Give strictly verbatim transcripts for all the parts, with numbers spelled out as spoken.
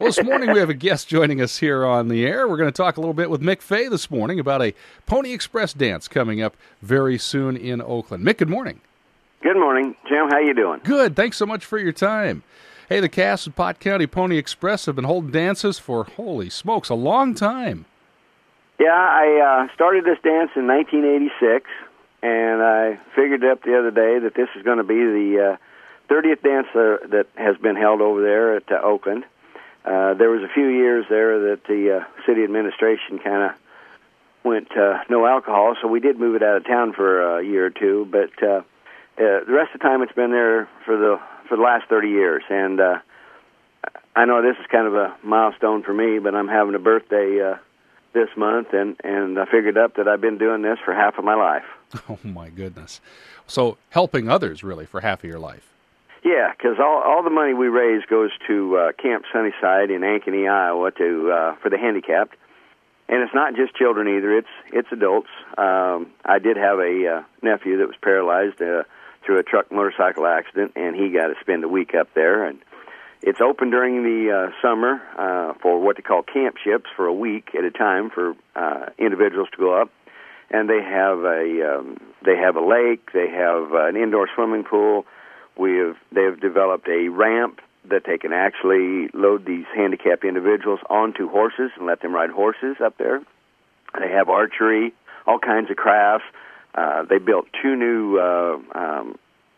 Well, this morning we have a guest joining us here on the air. We're going to talk a little bit with Mick Fay this morning about a Pony Express dance coming up very soon in Oakland. Mick, good morning. Good morning, Jim. How you doing? Good. Thanks so much for your time. Hey, the cast of Pot County Pony Express have been holding dances for, holy smokes, a long time. Yeah, I uh, started this dance in nineteen eighty-six, and I figured up the other day that this is going to be the uh, thirtieth dance uh, that has been held over there at uh, Oakland. Uh, there was a few years there that the uh, city administration kind of went uh, no alcohol, so we did move it out of town for a year or two. But uh, uh, the rest of the time, it's been there for the for the last thirty years. And uh, I know this is kind of a milestone for me, but I'm having a birthday uh, this month, and and I figured up that I've been doing this for half of my life. Oh my goodness! So helping others really for half of your life. Yeah, because all all the money we raise goes to uh, Camp Sunnyside in Ankeny, Iowa, to uh, for the handicapped, and it's not just children either. It's it's adults. Um, I did have a uh, nephew that was paralyzed uh, through a truck motorcycle accident, and he got to spend a week up there. And it's open during the uh, summer uh, for what they call camp ships for a week at a time for uh, individuals to go up, and they have a um, they have a lake, they have uh, an indoor swimming pool. We have they have developed a ramp that they can actually load these handicapped individuals onto horses and let them ride horses up there. They have archery, all kinds of crafts. Uh, they built two new uh, um,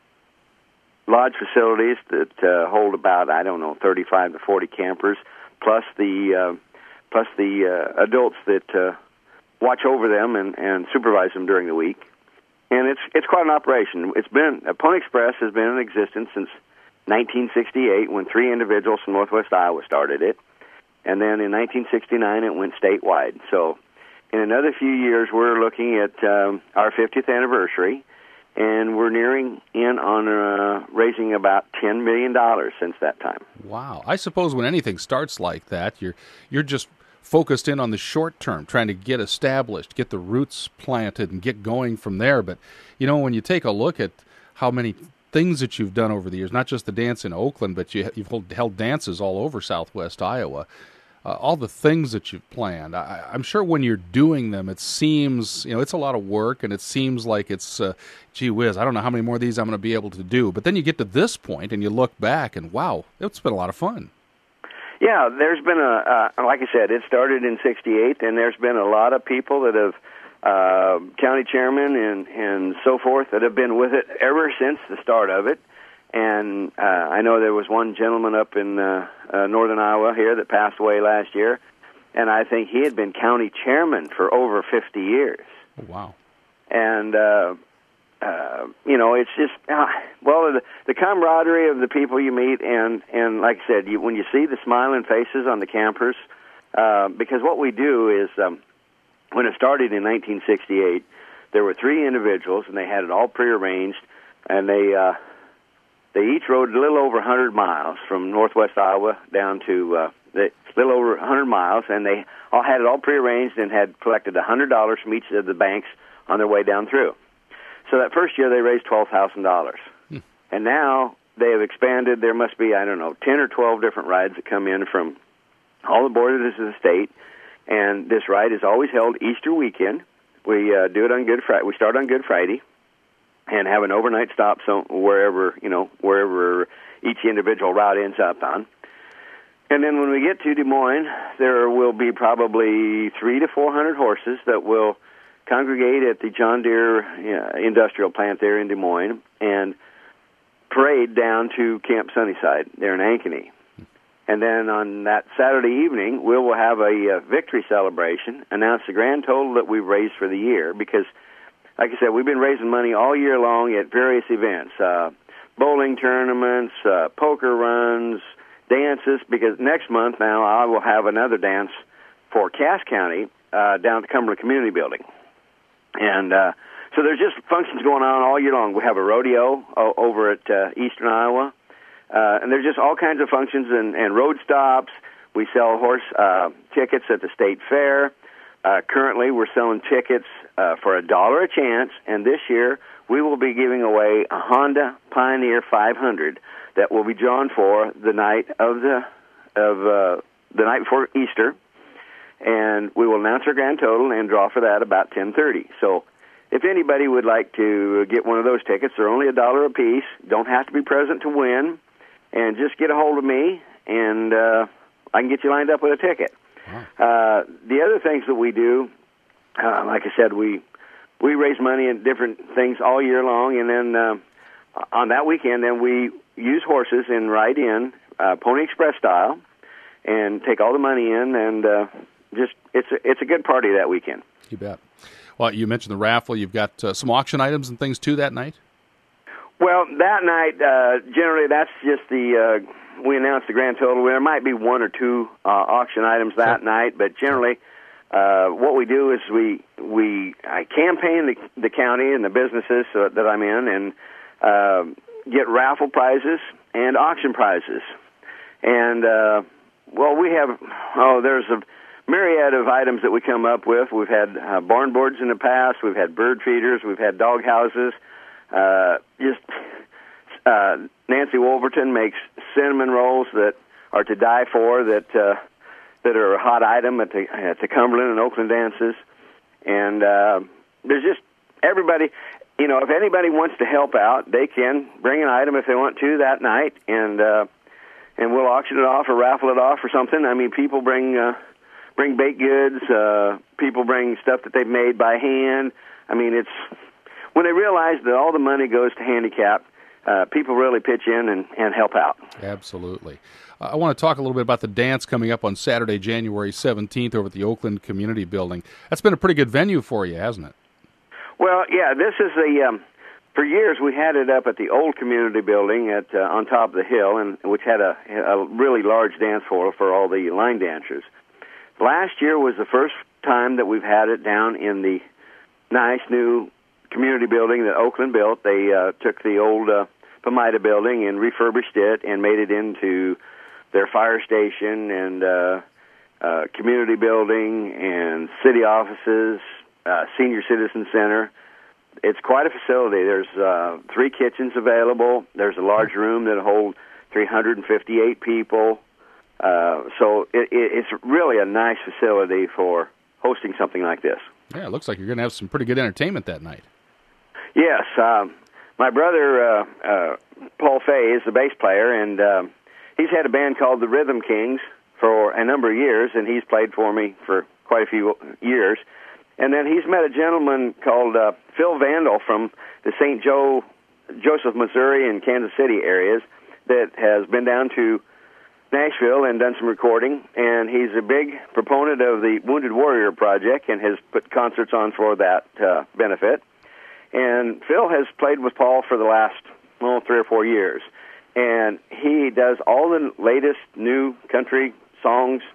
lodge facilities that uh, hold about, I don't know, thirty-five to forty campers, plus the uh, plus the uh, adults that uh, watch over them and, and supervise them during the week. And it's it's quite an operation. It's been uh, Pony Express has been in existence since nineteen sixty-eight, when three individuals from Northwest Iowa started it, and then in nineteen sixty-nine it went statewide. So, in another few years, we're looking at um, our fiftieth anniversary, and we're nearing in on uh, raising about ten million dollars since that time. Wow! I suppose when anything starts like that, you're you're just focused in on the short term, trying to get established, get the roots planted, and get going from there. But, you know, when you take a look at how many things that you've done over the years, not just the dance in Oakland, but you, you've held, held dances all over Southwest Iowa, uh, all the things that you've planned, I, I'm sure when you're doing them, it seems, you know, it's a lot of work, and it seems like it's, uh, gee whiz, I don't know how many more of these I'm going to be able to do. But then you get to this point, and you look back, and wow, it's been a lot of fun. Yeah, there's been a, uh, like I said, it started in sixty-eight, and there's been a lot of people that have, uh, county chairmen and, and so forth, that have been with it ever since the start of it. And uh, I know there was one gentleman up in uh, uh, northern Iowa here that passed away last year, and I think he had been county chairman for over fifty years. Oh, wow. And, uh, uh, you know, it's just, uh, well, the, the camaraderie of the people you meet, and, and like I said, you, when you see the smiling faces on the campers, uh, because what we do is, um, when it started in nineteen sixty-eight, there were three individuals, and they had it all prearranged, and they uh, they each rode a little over one hundred miles from Northwest Iowa down to uh, a little over one hundred miles, and they all had it all prearranged and had collected one hundred dollars from each of the banks on their way down through. So that first year, they raised twelve thousand dollars. Hmm. And now they have expanded. There must be, I don't know, ten or twelve different rides that come in from all the borders of the state. And this ride is always held Easter weekend. We uh, do it on Good Friday. We start on Good Friday and have an overnight stop so wherever, you know, wherever each individual route ends up on. And then when we get to Des Moines, there will be probably three to four hundred horses that will congregate at the John Deere uh, industrial plant there in Des Moines and parade down to Camp Sunnyside there in Ankeny. And then on that Saturday evening, we will have a uh, victory celebration, announce the grand total that we've raised for the year, because, like I said, we've been raising money all year long at various events, uh, bowling tournaments, uh, poker runs, dances, because next month now I will have another dance for Cass County uh, down at the Cumberland Community Building. And uh, so there's just functions going on all year long. We have a rodeo uh, over at uh, Eastern Iowa. Uh, and there's just all kinds of functions and, and road stops. We sell horse uh, tickets at the state fair. Uh, currently, we're selling tickets uh, for a dollar a chance, and this year we will be giving away a Honda Pioneer five hundred that will be drawn for the night of the of uh, the night before Easter, and we will announce our grand total and draw for that about ten thirty. So if anybody would like to get one of those tickets, they're only a dollar a piece. Don't have to be present to win, and just get a hold of me, and uh, I can get you lined up with a ticket. Wow. Uh, the other things that we do, uh, like I said, we we raise money in different things all year long, and then uh, on that weekend, then we use horses and ride in uh, Pony Express style, and take all the money in, and uh, just it's a, it's a good party that weekend. You bet. Well, you mentioned the raffle. You've got uh, some auction items and things too that night? Well, that night, uh, generally, that's just the, uh, we announce the grand total. There might be one or two uh, auction items that sure. night, but generally, uh, what we do is we we I campaign the, the county and the businesses uh, that I'm in, and uh, get raffle prizes and auction prizes. And, uh, well, we have, oh, there's a myriad of items that we come up with. We've had uh, barn boards in the past. We've had bird feeders. We've had dog houses. Uh, just uh, Nancy Wolverton makes cinnamon rolls that are to die for, that uh, that are a hot item at the, at the Cumberland and Oakland dances. And uh, there's just everybody, you know, if anybody wants to help out, they can bring an item if they want to that night, and uh, and we'll auction it off or raffle it off or something. I mean, people bring uh, bring baked goods. Uh, people bring stuff that they've made by hand. I mean, it's when they realize that all the money goes to handicap, uh, people really pitch in and, and help out. Absolutely. Uh, I want to talk a little bit about the dance coming up on Saturday, January seventeenth over at the Oakland Community Building. That's been a pretty good venue for you, hasn't it? Well, yeah, this is the, um, for years we had it up at the old community building at uh, on top of the hill, and which had a, a really large dance floor for all the line dancers. Last year was the first time that we've had it down in the nice new community building that Oakland built. They uh, took the old uh, Pomida building and refurbished it and made it into their fire station and uh, uh, community building and city offices, uh, senior citizen center. It's quite a facility. There's uh, three kitchens available. There's a large room that holds three hundred fifty-eight people. Uh, so it, it, it's really a nice facility for hosting something like this. Yeah, it looks like you're going to have some pretty good entertainment that night. Yes, um, my brother uh, uh, Paul Fay is the bass player, and uh, he's had a band called the Rhythm Kings for a number of years, and he's played for me for quite a few years. And then he's met a gentleman called uh, Phil Vandal from the Saint Joe, Joseph, Missouri, and Kansas City areas that has been down to Nashville and done some recording, and he's a big proponent of the Wounded Warrior Project and has put concerts on for that uh, benefit. And Phil has played with Paul for the last, well, three or four years. And he does all the latest new country songs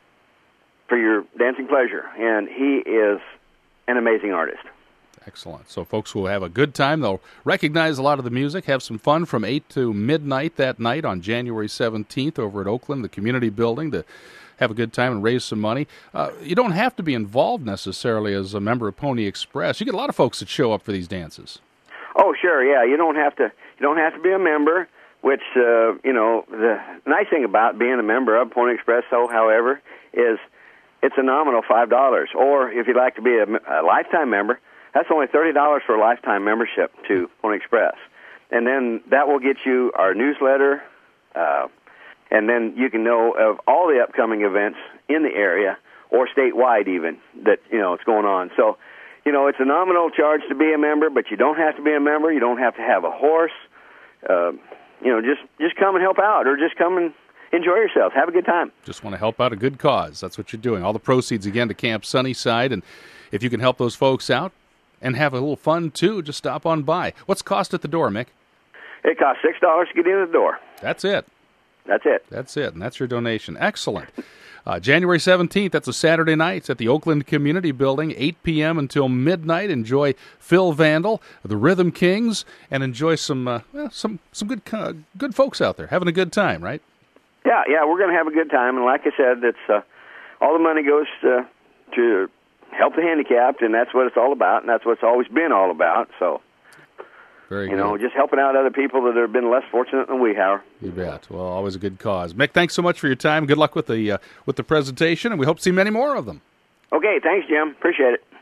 for your dancing pleasure. And he is an amazing artist. Excellent. So folks will have a good time. They'll recognize a lot of the music, have some fun from eight to midnight that night on January seventeenth over at Oakland, the community building, to have a good time and raise some money. Uh, you don't have to be involved necessarily as a member of Pony Express. You get a lot of folks that show up for these dances. Oh, sure, yeah. You don't have to. You don't have to be a member. Which uh, you know, the nice thing about being a member of Pony Express, so however, is it's a nominal five dollars. Or if you'd like to be a, a lifetime member, that's only thirty dollars for a lifetime membership to Pony Express, and then that will get you our newsletter. Uh, And then you can know of all the upcoming events in the area or statewide even that, you know, it's going on. So, you know, it's a nominal charge to be a member, but you don't have to be a member. You don't have to have a horse. Uh, you know, just, just come and help out or just come and enjoy yourself. Have a good time. Just want to help out a good cause. That's what you're doing. All the proceeds, again, to Camp Sunnyside. And if you can help those folks out and have a little fun, too, just stop on by. What's cost at the door, Mick? It costs six dollars to get in the door. That's it. That's it. That's it, and that's your donation. Excellent. Uh, January seventeenth, that's a Saturday night. It's at the Oakland Community Building, eight p.m. until midnight. Enjoy Phil Vandal, the Rhythm Kings, and enjoy some uh, well, some some good uh, good folks out there having a good time, right? Yeah, yeah, we're going to have a good time. And like I said, it's uh, all the money goes uh, to help the handicapped, and that's what it's all about, and that's what it's always been all about. So Very you good. know, just helping out other people that have been less fortunate than we have. You bet. Well, always a good cause. Mick, thanks so much for your time. Good luck with the uh, with the presentation, and we hope to see many more of them. Okay, thanks, Jim. Appreciate it.